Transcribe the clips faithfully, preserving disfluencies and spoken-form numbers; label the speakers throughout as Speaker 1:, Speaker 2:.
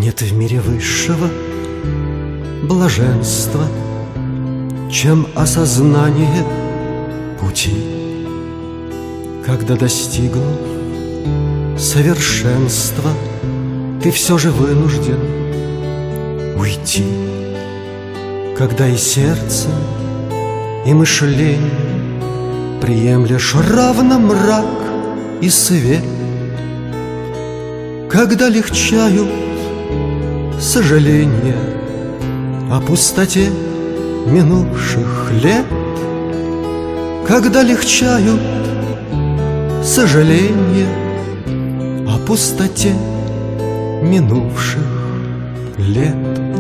Speaker 1: Нет в мире высшего блаженства, чем осознание пути, когда, достигнув совершенства, ты все же вынужден уйти, когда и сердце, и мышление приемлешь равно мрак и свет, когда легчают сожаления о пустоте минувших лет, когда легчают сожаления о пустоте минувших лет.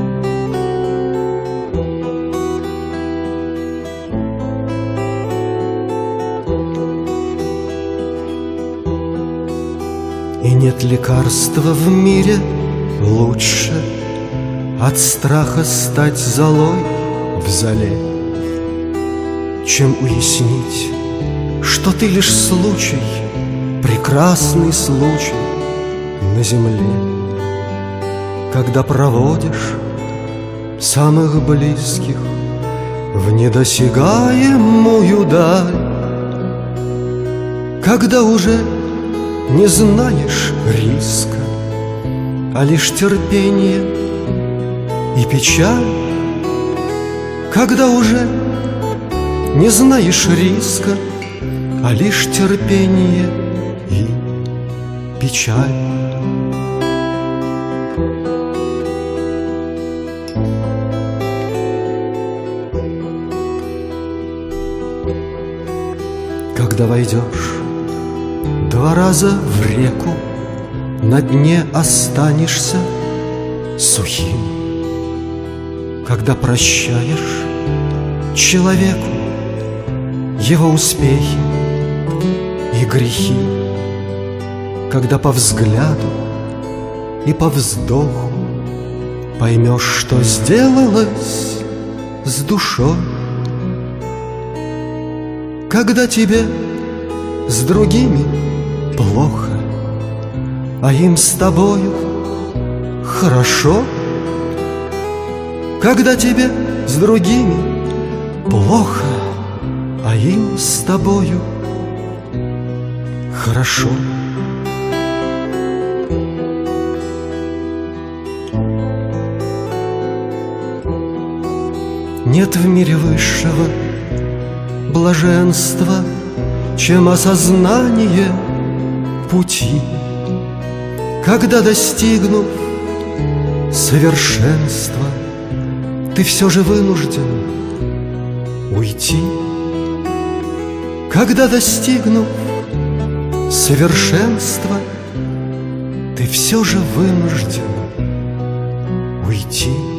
Speaker 1: И нет лекарства в мире лучше от страха стать золой в зале, чем уяснить, что ты лишь случай, прекрасный случай на земле, когда проводишь самых близких в недосягаемую даль, когда уже не знаешь риска, а лишь терпение и печаль, когда уже не знаешь риска, а лишь терпение и печаль. Когда войдешь два раза в реку, на дне останешься сухим, когда прощаешь человеку его успехи и грехи, когда по взгляду и по вздоху поймешь, что сделалось с душой, когда тебе с другими плохо, а им с тобою хорошо, когда тебе с другими плохо, а им с тобою хорошо. Нет в мире высшего блаженства, чем осознание пути, когда, достигнув совершенства, ты все же вынужден уйти, когда, достигнув совершенства, ты все же вынужден уйти.